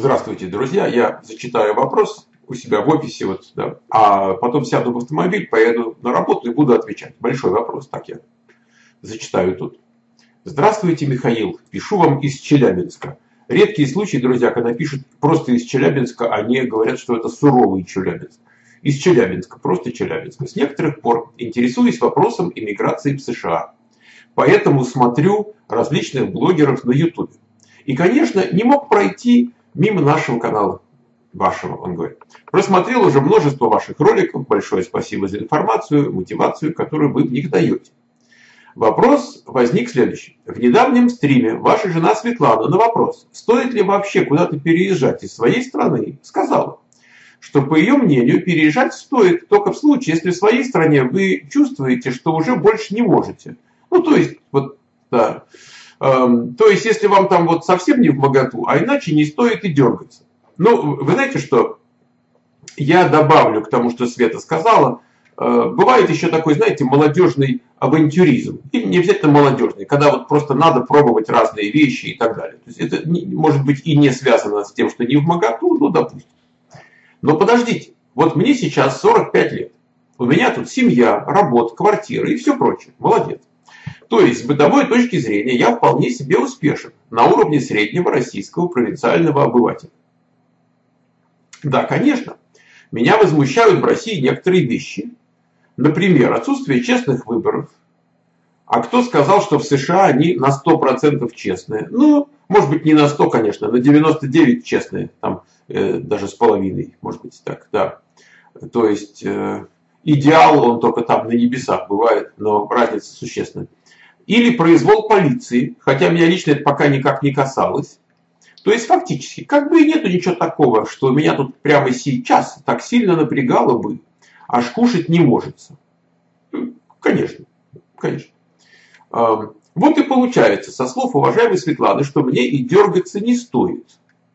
Здравствуйте, друзья. Я зачитаю вопрос у себя в офисе, вот, да, а потом сяду в автомобиль, поеду на работу и буду отвечать. Большой вопрос, так я зачитаю тут. Здравствуйте, Михаил. Пишу вам из Челябинска. Редкие случаи, друзья, когда пишут просто из Челябинска, они говорят, что это суровый Челябинск. Из Челябинска, просто Челябинска. С некоторых пор интересуюсь вопросом иммиграции в США. Поэтому смотрю различных блогеров на YouTube. И, конечно, не мог пройти мимо нашего канала. Вашего, он говорит. Просмотрел уже множество ваших роликов. Большое спасибо за информацию, мотивацию, которую вы в них даете. Вопрос возник следующий. В недавнем стриме ваша жена Светлана на вопрос, стоит ли вообще куда-то переезжать из своей страны, сказала, что, по ее мнению, переезжать стоит только в случае, если в своей стране вы чувствуете, что уже больше не можете. Ну, то есть, вот, да. То есть, если вам там вот совсем не вмоготу, а иначе не стоит и дергаться. Ну, вы знаете, что я добавлю к тому, что Света сказала. Бывает еще такой, знаете, молодежный авантюризм. Или не обязательно молодежный, когда вот просто надо пробовать разные вещи и так далее. То есть это может быть и не связано с тем, что не вмоготу, ну, допустим. Но подождите, вот мне сейчас 45 лет. У меня тут семья, работа, квартира и все прочее. Молодец. То есть, с бытовой точки зрения, я вполне себе успешен на уровне среднего российского провинциального обывателя. Да, конечно, меня возмущают в России некоторые вещи. Например, отсутствие честных выборов. А кто сказал, что в США они на 100% честные? Ну, может быть, не на 100, конечно, на 99 честные. Там даже с половиной, может быть, так, да. То есть, идеал, он только там на небесах бывает, но разница существенная. Или произвол полиции, хотя меня лично это пока никак не касалось. То есть, фактически, как бы и нету ничего такого, что меня тут прямо сейчас так сильно напрягало бы, аж кушать не может. Конечно, конечно. Вот и получается, со слов уважаемой Светланы, что мне и дергаться не стоит.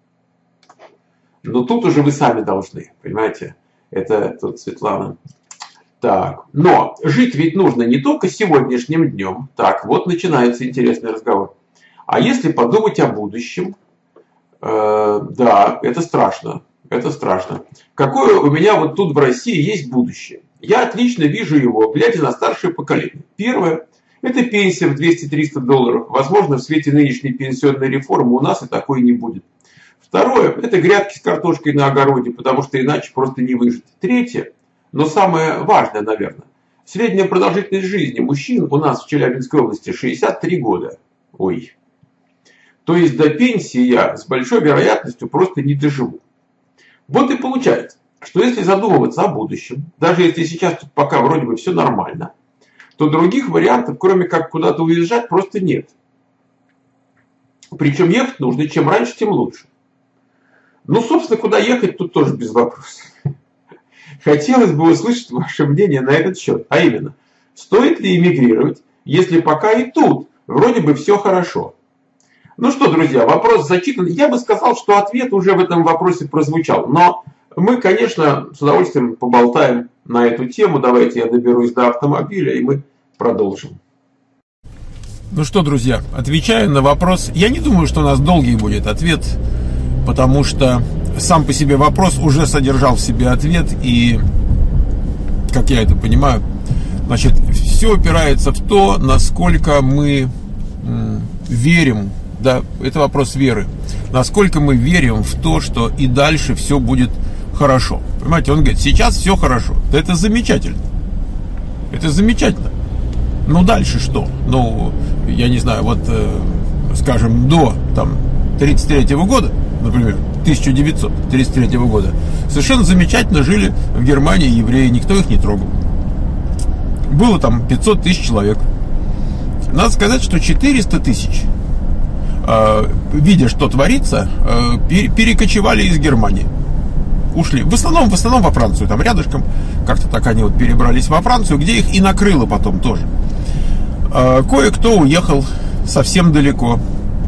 Но тут уже вы сами должны, понимаете? Это тут Светлана. Так, но жить ведь нужно не только сегодняшним днем. Так, вот начинается интересный разговор. А если подумать о будущем, да, это страшно. Это страшно. Какое у меня вот тут в России есть будущее? Я отлично вижу его, глядя на старшее поколение. Первое. Это пенсия в 200-300 долларов. Возможно, в свете нынешней пенсионной реформы у нас и такой не будет. Второе. Это грядки с картошкой на огороде, потому что иначе просто не выжить. Третье. Но самое важное, наверное. Средняя продолжительность жизни мужчин у нас в Челябинской области 63 года. Ой. То есть до пенсии я с большой вероятностью просто не доживу. Вот и получается, что если задумываться о будущем, даже если сейчас тут пока вроде бы все нормально, то других вариантов, кроме как куда-то уезжать, просто нет. Причем ехать нужно чем раньше, тем лучше. Ну, собственно, куда ехать, тут тоже без вопросов. Хотелось бы услышать ваше мнение на этот счет. А именно, стоит ли эмигрировать, если пока и тут вроде бы все хорошо? Ну что, друзья, вопрос зачитан. Я бы сказал, что ответ уже в этом вопросе прозвучал. Но мы, конечно, с удовольствием поболтаем на эту тему. Давайте я доберусь до автомобиля, и мы продолжим. Ну что, друзья, отвечаю на вопрос. Я не думаю, что у нас долгий будет ответ, потому что сам по себе вопрос уже содержал в себе ответ. И, как я это понимаю, значит, все опирается в то, насколько мы верим. Да, это вопрос веры. Насколько мы верим в то, что и дальше все будет хорошо. Понимаете, он говорит, сейчас все хорошо. Да это замечательно. Это замечательно. Ну дальше что? Ну, я не знаю, вот, скажем, до там 1933 года, например, 1933 года, совершенно замечательно жили в Германии евреи, никто их не трогал. Было там 500 тысяч человек. Надо сказать, что 400 тысяч, видя, что творится, перекочевали из Германии. Ушли. В основном во Францию, там рядышком. Как-то так они вот перебрались во Францию, где их и накрыло потом тоже. Кое-кто уехал совсем далеко.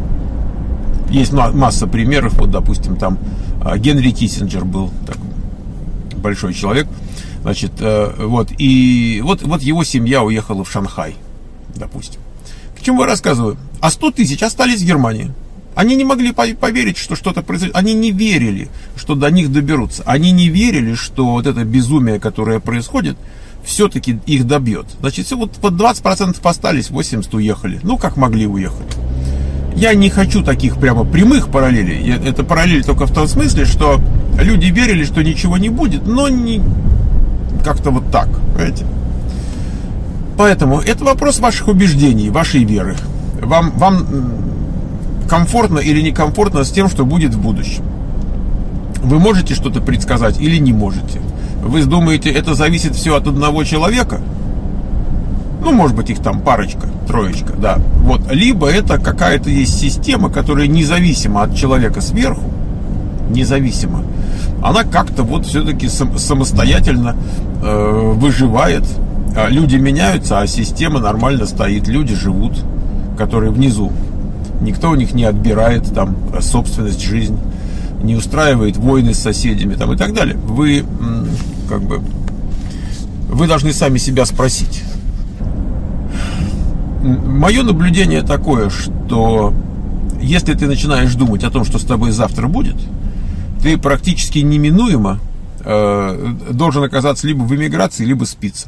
Есть масса примеров. Вот, допустим, там Генри Киссинджер был такой большой человек. Значит, вот. И вот его семья уехала в Шанхай, допустим. К чему я рассказываю? А 100 тысяч остались в Германии. Они не могли поверить, что что-то произойдет. Они не верили, что до них доберутся. Они не верили, что вот это безумие, которое происходит, все-таки их добьет. Значит, вот 20% остались, 80% уехали. Ну, как могли уехать. Я не хочу таких прямо прямых параллелей. Это параллель только в том смысле, что люди верили, что ничего не будет, но не как-то вот так, понимаете? Поэтому это вопрос ваших убеждений, вашей веры. Вам комфортно или некомфортно с тем, что будет в будущем. Вы можете что-то предсказать или не можете? Вы думаете, это зависит все от одного человека? Ну, может быть, их там парочка, троечка, да. Вот. Либо это какая-то есть система, которая независима от человека сверху, независимо. Она как-то вот все-таки самостоятельно выживает. Люди меняются, а система нормально стоит. Люди живут, которые внизу. Никто у них не отбирает там собственность, жизнь, не устраивает войны с соседями там, и так далее. Вы должны сами себя спросить. Мое наблюдение такое, что если ты начинаешь думать о том, что с тобой завтра будет, ты практически неминуемо должен оказаться либо в эмиграции, либо спиться.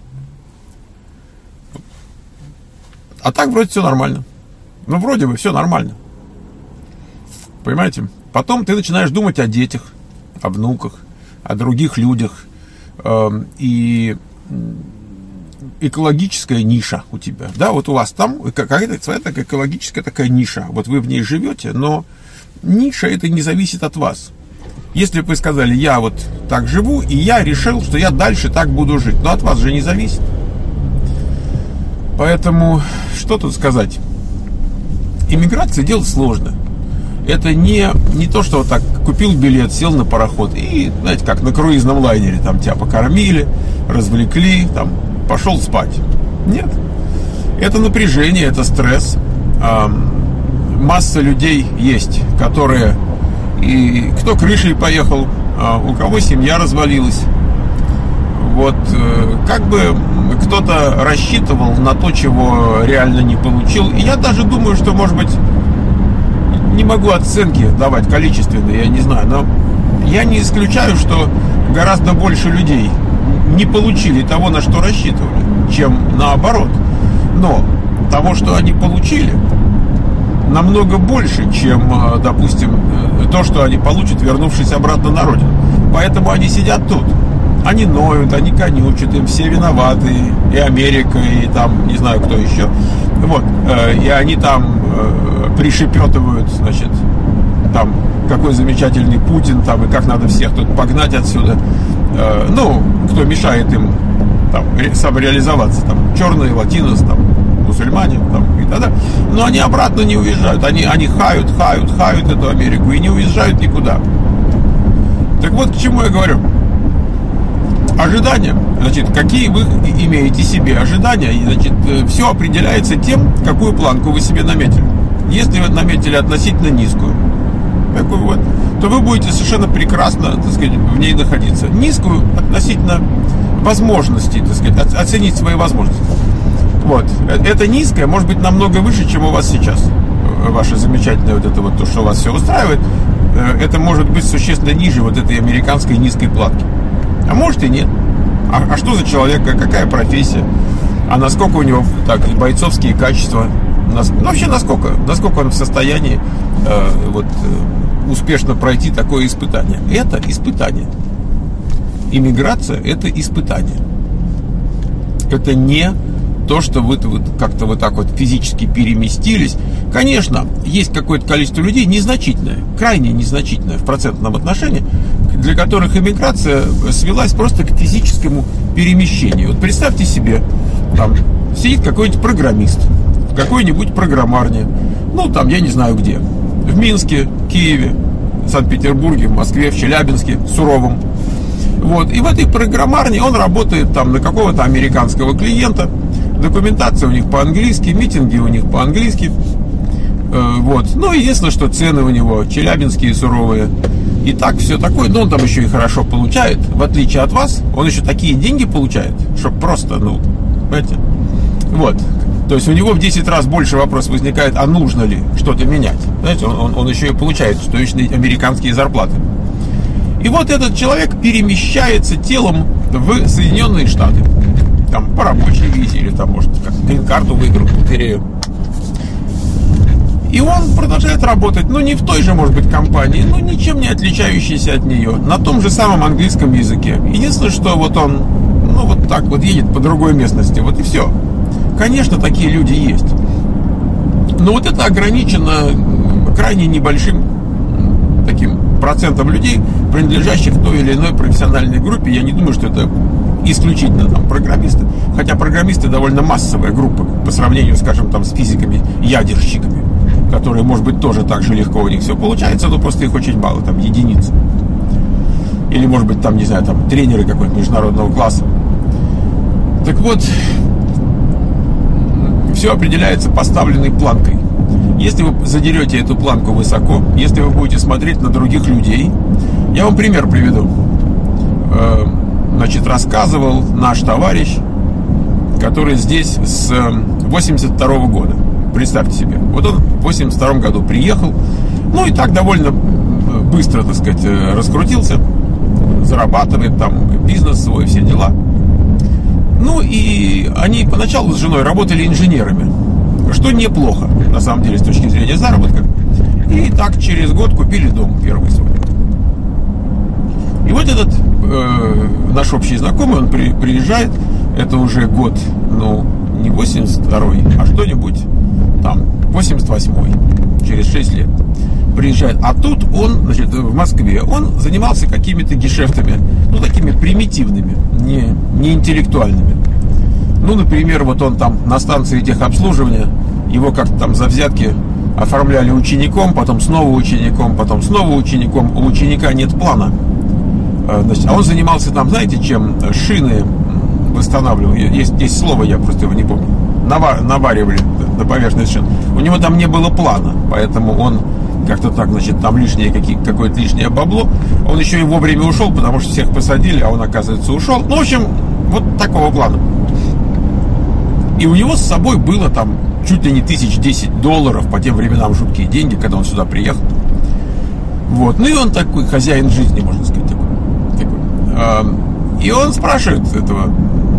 А так вроде все нормально. Ну, вроде бы все нормально. Понимаете? Потом ты начинаешь думать о детях, о внуках, о других людях. И экологическая ниша у тебя. Да, вот у вас там какая-то своя такая экологическая такая ниша. Вот вы в ней живете, но ниша это не зависит от вас. Если бы вы сказали, я вот так живу, и я решил, что я дальше так буду жить, но от вас же не зависит. Поэтому, что тут сказать? Иммиграция дело сложное. Это не то, что вот так купил билет, сел на пароход и, знаете, как на круизном лайнере, там тебя покормили, развлекли, там, пошел спать. Нет. Это напряжение, это стресс. Масса людей есть, которые и кто крышей поехал, у кого семья развалилась. Вот, как бы кто-то рассчитывал на то, чего реально не получил. И я даже думаю, что, может быть, не могу оценки давать количественные, я не знаю, но я не исключаю, что гораздо больше людей не получили того, на что рассчитывали, чем наоборот. Но того, что они получили, намного больше, чем, допустим, то, что они получат, вернувшись обратно на родину. Поэтому они сидят тут. Они ноют, они конючат, им все виноваты, и Америка, и там, не знаю, кто еще. Вот, и они там пришепетывают, значит, там, какой замечательный Путин, там, и как надо всех тут погнать отсюда. Ну, кто мешает им там самореализоваться, там, черные, латинос, там, мусульмане, там, и так далее. Но они обратно не уезжают, они хают эту Америку и не уезжают никуда. Так вот, к чему я говорю. Ожидания, значит, какие вы имеете себе ожидания, значит, все определяется тем, какую планку вы себе наметили. Если вы наметили относительно низкую, такую вот, то вы будете совершенно прекрасно, так сказать, в ней находиться. Низкую относительно возможностей, так сказать, оценить свои возможности. Вот, это низкое может быть намного выше, чем у вас сейчас. Ваше замечательное вот это вот, то, что вас все устраивает, это может быть существенно ниже вот этой американской низкой планки. А может и нет. А что за человек, какая профессия? А насколько у него так бойцовские качества? Вообще насколько он в состоянии успешно пройти такое испытание? Это испытание. Иммиграция – это испытание. Это не то, что вы как-то вот так вот физически переместились. Конечно, есть какое-то количество людей незначительное, крайне незначительное в процентном отношении, для которых иммиграция свелась просто к физическому перемещению. Вот представьте себе, там сидит какой-нибудь программист в какой-нибудь программарне, ну там я не знаю где, в Минске, Киеве, Санкт-Петербурге, в Москве, в Челябинске, Суровом. Вот. И в этой программарне он работает там на какого-то американского клиента. Документация у них по-английски, митинги у них по-английски. Вот. Ну, единственное, что цены у него челябинские, суровые. И так все такое. Но он там еще и хорошо получает. В отличие от вас, он еще такие деньги получает, что просто, ну, понимаете. Вот. То есть у него в 10 раз больше вопрос возникает, а нужно ли что-то менять. Знаете, он еще и получает точные американские зарплаты. И вот этот человек перемещается телом в Соединенные Штаты. Там по рабочей визе или там, может, как грин-карту выиграл, лотерею. И он продолжает работать, но не в той же, может быть, компании, но ничем не отличающейся от нее, на том же самом английском языке. Единственное, что вот он, ну, вот так вот едет по другой местности, вот и все. Конечно, такие люди есть. Но вот это ограничено крайне небольшим таким процентом людей, принадлежащих той или иной профессиональной группе. Я не думаю, что это исключительно там программисты, хотя программисты довольно массовая группа по сравнению, скажем, там с физиками-ядерщиками, которые, может быть, тоже так же легко у них все получается, но просто их очень мало, там единицы. Или, может быть, там, не знаю, там тренеры какой-нибудь международного класса. Так вот, все определяется поставленной планкой. Если вы задерете эту планку высоко, если вы будете смотреть на других людей, я вам пример приведу. Значит, рассказывал наш товарищ, который здесь с 82 года. Представьте себе. Вот он в 82 году приехал, ну и так довольно быстро, так сказать, раскрутился, зарабатывает там бизнес свой, все дела. Ну и они поначалу с женой работали инженерами, что неплохо, на самом деле, с точки зрения заработка. И так через год купили дом первый свой. И вот этот наш общий знакомый, он приезжает, это уже год, ну, не 82-й, а что-нибудь там, 88-й, через 6 лет приезжает. А тут он, значит, в Москве, он занимался какими-то гешефтами, ну, такими примитивными, не интеллектуальными. Ну, например, вот он там на станции техобслуживания, его как-то там за взятки оформляли учеником, потом снова учеником, потом снова учеником. У ученика нет плана. Значит, а он занимался там, знаете, чем? Шины восстанавливал. Есть слово, я просто его не помню. Наваривали на поверхность шин. У него там не было плана, поэтому он как-то так, значит, там какое-то лишнее бабло. Он еще и вовремя ушел, потому что всех посадили, а он, оказывается, ушел. Ну, в общем, вот такого плана. И у него с собой было там чуть ли не $1010 по тем временам, жуткие деньги, когда он сюда приехал. Вот. Ну и он такой хозяин жизни, можно сказать, такой. И он спрашивает этого,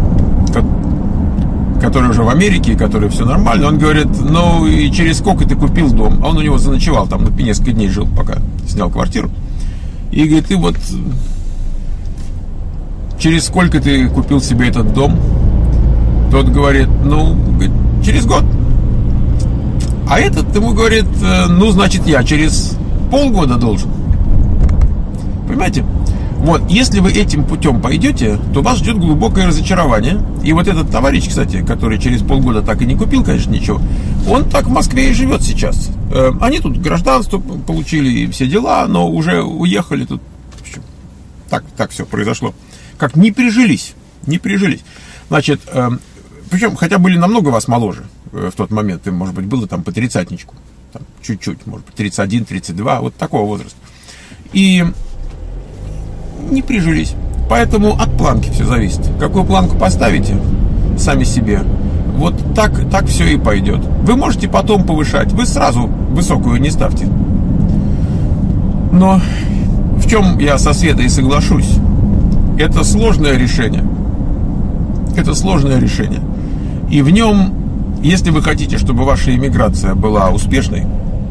который уже в Америке, который все нормально. Он говорит, ну и через сколько ты купил дом? А он у него заночевал, там несколько дней жил, пока снял квартиру. И говорит, ты вот через сколько ты купил себе этот дом? Тот говорит, ну, через год. А этот ему говорит, ну, значит, я через полгода должен. Понимаете? Вот, если вы этим путем пойдете, то вас ждет глубокое разочарование. И вот этот товарищ, кстати, который через полгода так и не купил, конечно, ничего, он так в Москве и живет сейчас. Они тут гражданство получили и все дела, но уже уехали тут. Так все произошло. Как не прижились. Значит, причем, хотя были намного вас моложе в тот момент, им, может быть, было там по 30-ничку, там, чуть-чуть, может быть, 31, 32, вот такого возраста. И не прижились. Поэтому от планки все зависит. Какую планку поставите сами себе, вот так все и пойдет. Вы можете потом повышать, вы сразу высокую не ставьте. Но в чем я со Светой соглашусь, это сложное решение. И в нем, если вы хотите, чтобы ваша иммиграция была успешной,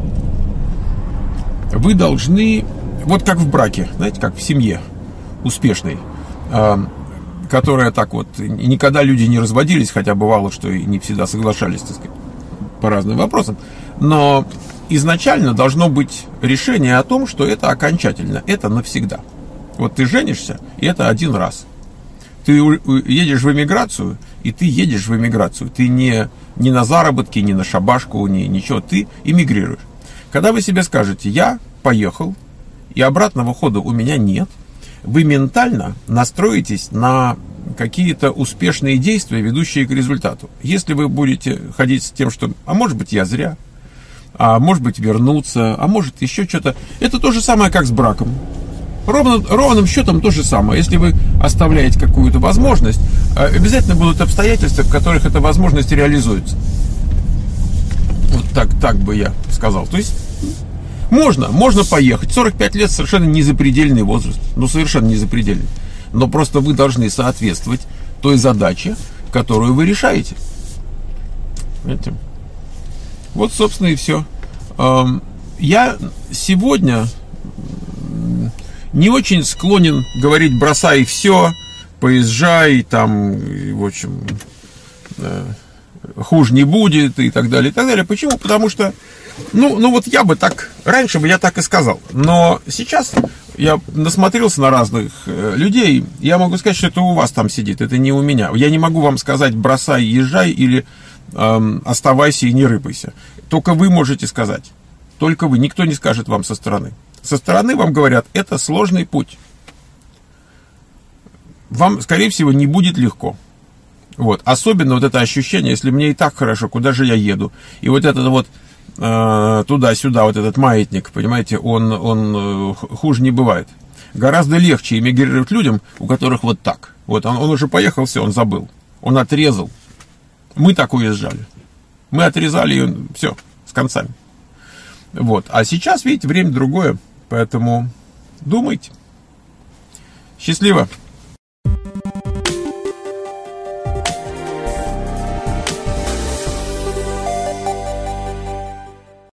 вы должны, вот как в браке, знаете, как в семье успешной, которая так вот, никогда люди не разводились, хотя бывало, что и не всегда соглашались, так сказать, по разным вопросам, но изначально должно быть решение о том, что это окончательно, это навсегда. Вот ты женишься, и это один раз. Ты едешь в эмиграцию, и ты едешь в эмиграцию. Ты не на заработки, не на шабашку, ничего. Ты эмигрируешь. Когда вы себе скажете, я поехал, и обратного хода у меня нет, вы ментально настроитесь на какие-то успешные действия, ведущие к результату. Если вы будете ходить с тем, что, а может быть, я зря, а может быть, вернуться, а может, еще что-то. Это то же самое, как с браком. Ровным счетом то же самое. Если вы оставляете какую-то возможность, обязательно будут обстоятельства, в которых эта возможность реализуется. Вот так бы я сказал. То есть можно поехать. 45 лет совершенно не запредельный возраст. Ну, совершенно не запредельный. Но просто вы должны соответствовать той задаче, которую вы решаете. Понимаете? Вот, собственно, и все. Я сегодня не очень склонен говорить: бросай все, поезжай, там, в общем, хуже не будет, и так далее, и так далее. Почему? Потому что, ну вот я бы так, раньше бы я так и сказал. Но сейчас я насмотрелся на разных людей, я могу сказать, что это у вас там сидит, это не у меня. Я не могу вам сказать: бросай, езжай, или оставайся и не рыпайся. Только вы можете сказать. Только вы. Никто не скажет вам со стороны. Со стороны вам говорят: это сложный путь. Вам, скорее всего, не будет легко. Вот. Особенно вот это ощущение: если мне и так хорошо, куда же я еду? И вот этот вот туда-сюда, вот этот маятник, понимаете, он хуже не бывает. Гораздо легче эмигрировать людям, у которых вот так. Вот он уже поехал, все, он забыл. Он отрезал. Мы так уезжали. Мы отрезали ее, все, с концами. Вот. А сейчас, видите, время другое. Поэтому думайте. Счастливо.